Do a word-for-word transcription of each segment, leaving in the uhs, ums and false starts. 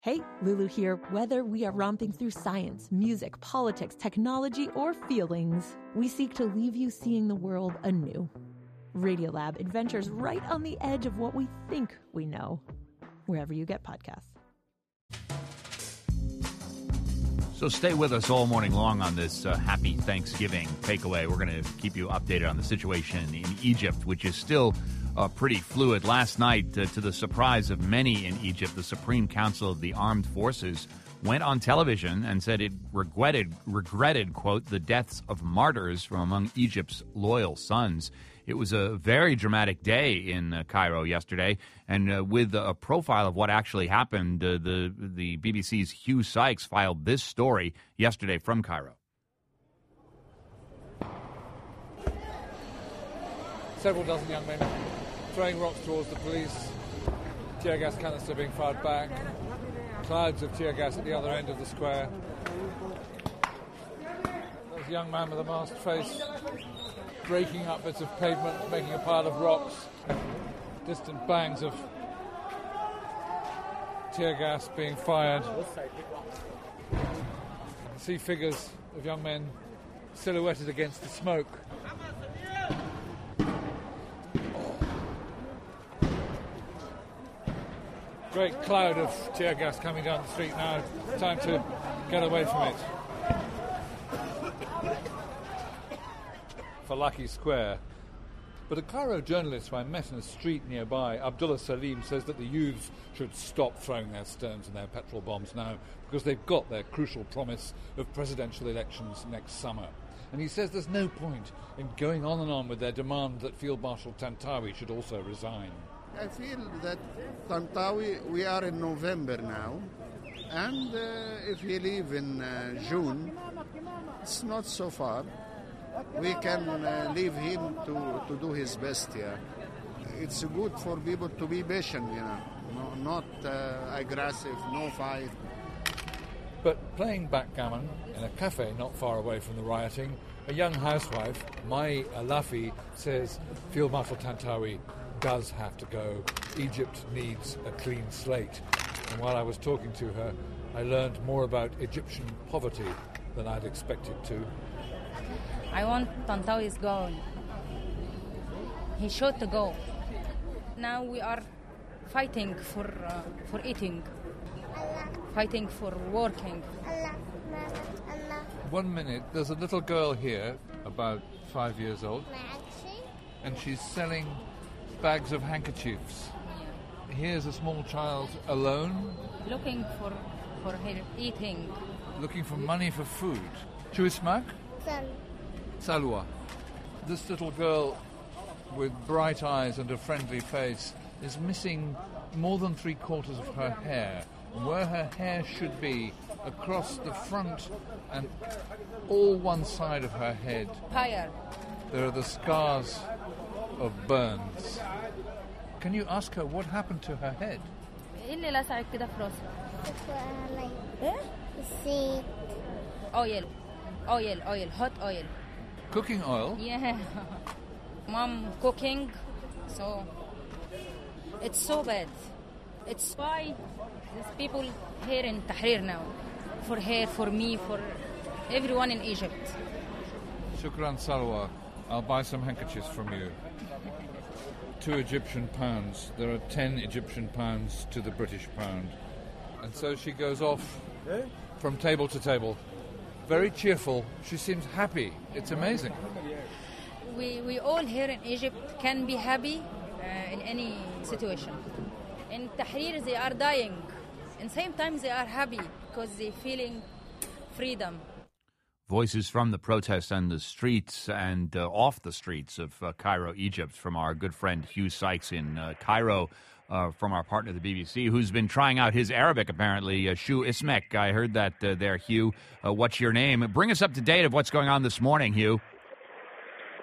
Hey, Lulu here. Whether we are romping through science, music, politics, technology, or feelings, we seek to leave you seeing the world anew. Radiolab adventures right on the edge of what we think we know, wherever you get podcasts. So stay with us all morning long on this uh, happy Thanksgiving takeaway. We're going to keep you updated on the situation in Egypt, which is still uh, pretty fluid. Last night, uh, to the surprise of many in Egypt, the Supreme Council of the Armed Forces went on television and said it regretted, regretted, quote, the deaths of martyrs from among Egypt's loyal sons. It was a very dramatic day in uh, Cairo yesterday, and uh, with a profile of what actually happened, uh, the the B B C's Hugh Sykes filed this story yesterday from Cairo. Several dozen young men throwing rocks towards the police, tear gas canister being fired back, clouds of tear gas at the other end of the square. There's a young man with a masked face breaking up bits of pavement, making a pile of rocks, distant bangs of tear gas being fired. See figures of young men silhouetted against the smoke. Great cloud of tear gas coming down the street now. Time to get away from it. Falaki Square. But a Cairo journalist who I met in a street nearby, Abdullah Salim, says that the youths should stop throwing their stones and their petrol bombs now because they've got their crucial promise of presidential elections next summer. And he says there's no point in going on and on with their demand that Field Marshal Tantawi should also resign. I feel that Tantawi, we are in November now, and uh, if he leave in uh, June, it's not so far. We can uh, leave him to, to do his best here. It's good for people to be patient, you know, no, not uh, aggressive, no fight. But playing backgammon in a cafe not far away from the rioting, a young housewife, Mai Alafi, says Field Marshal Tantawi does have to go. Egypt needs a clean slate. And while I was talking to her, I learned more about Egyptian poverty than I'd expected to. I want Tantawi's gone. He should to go. Now we are fighting for uh, for eating, fighting for working. One minute, there's a little girl here, about five years old, and she's selling bags of handkerchiefs. Here's a small child alone, looking for for her eating, looking for money for food. Shall we smack? Salwa. This little girl with bright eyes and a friendly face is missing more than three quarters of her hair. And where her hair should be, across the front and all one side of her head, Fire. there are the scars of burns. Can you ask her what happened to her head? Oil. Oil, oil, hot oil. Cooking oil? Yeah. Mom cooking, so it's so bad. It's why there's people here in Tahrir now. For her, for me, for everyone in Egypt. Shukran Salwa. I'll buy some handkerchiefs from you. Two Egyptian pounds. There are ten Egyptian pounds to the British pound. And so she goes off from table to table. Very cheerful. She seems happy. It's amazing. We we all here in Egypt can be happy uh, in any situation. In Tahrir, they are dying. And same time, they are happy because they're feeling freedom. Voices from the protests and the streets and uh, off the streets of uh, Cairo, Egypt, from our good friend Hugh Sykes in uh, Cairo, uh, from our partner, the B B C, who's been trying out his Arabic, apparently. Uh, Shu Ismek, I heard that uh, there, Hugh. Uh, what's your name? Bring us up to date of what's going on this morning, Hugh. Salam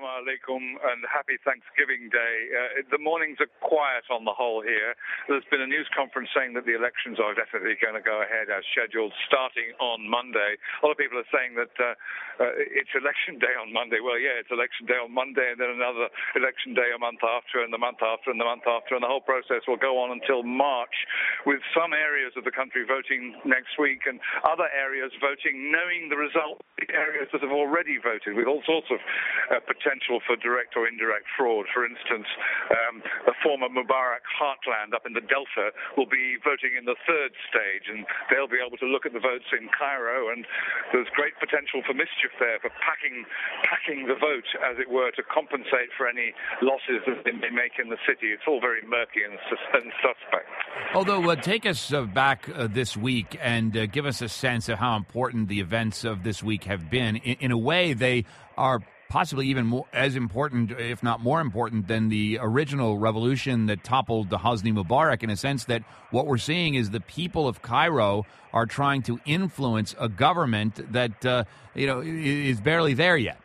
alaikum and happy Thanksgiving Day. Uh, the mornings are quiet on the whole here. There's been a news conference saying that the elections are definitely going to go ahead as scheduled starting on Monday. A lot of people are saying that uh, uh, it's election day on Monday. Well, yeah, it's election day on Monday and then another election day a month after and the month after and the month after. And the whole process will go on until March, with some areas of the country voting next week and other areas voting knowing the result, the areas that have already voted, with all sorts of Uh, potential for direct or indirect fraud. For instance, um, the former Mubarak heartland up in the Delta will be voting in the third stage, and they'll be able to look at the votes in Cairo, and there's great potential for mischief there, for packing packing the vote, as it were, to compensate for any losses that they may make in the city. It's all very murky and, sus- and suspect. Although, uh, take us uh, back uh, this week and uh, give us a sense of how important the events of this week have been. In, in a way, they are possibly even more as important, if not more important, than the original revolution that toppled the Hosni Mubarak, in a sense that what we're seeing is the people of Cairo are trying to influence a government that, uh, you know, is barely there yet.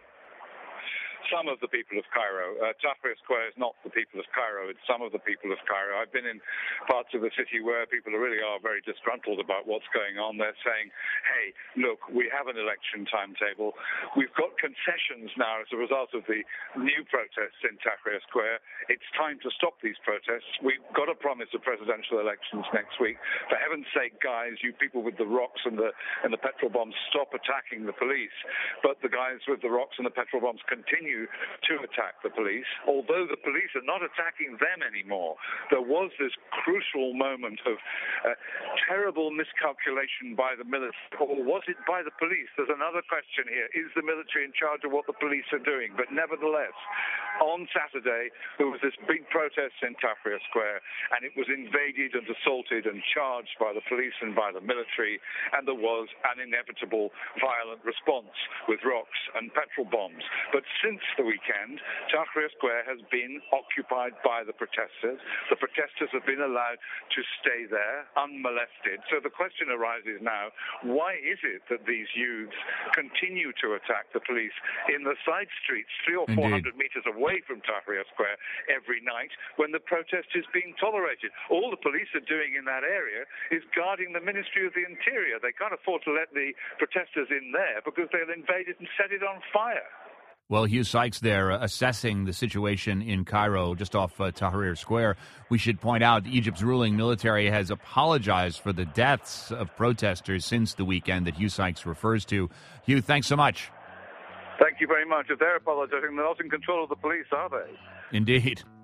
Some of the people of Cairo. Uh, Tahrir Square is not the people of Cairo, it's some of the people of Cairo. I've been in parts of the city where people really are very disgruntled about what's going on. They're saying, hey, look, we have an election timetable. We've got concessions now as a result of the new protests in Tahrir Square. It's time to stop these protests. We've got a promise of presidential elections next week. For heaven's sake, guys, you people with the rocks and the, and the petrol bombs, stop attacking the police. But the guys with the rocks and the petrol bombs continue to attack the police, although the police are not attacking them anymore. There was this crucial moment of uh, terrible miscalculation by the military, or was it by the police? There's another question here. Is the military in charge of what the police are doing? But nevertheless, on Saturday, there was this big protest in Tahrir Square, and it was invaded and assaulted and charged by the police and by the military, and there was an inevitable violent response with rocks and petrol bombs. But since the weekend, Tahrir Square has been occupied by the protesters. The protesters have been allowed to stay there unmolested. So the question arises now, why is it that these youths continue to attack the police in the side streets, three or four hundred meters away from Tahrir Square every night, when the protest is being tolerated? All the police are doing in that area is guarding the Ministry of the Interior. They can't afford to let the protesters in there because they'll invade it and set it on fire. Well, Hugh Sykes there uh, assessing the situation in Cairo, just off uh, Tahrir Square. We should point out Egypt's ruling military has apologized for the deaths of protesters since the weekend that Hugh Sykes refers to. Hugh, thanks so much. Thank you very much. If they're apologizing, they're not in control of the police, are they? Indeed.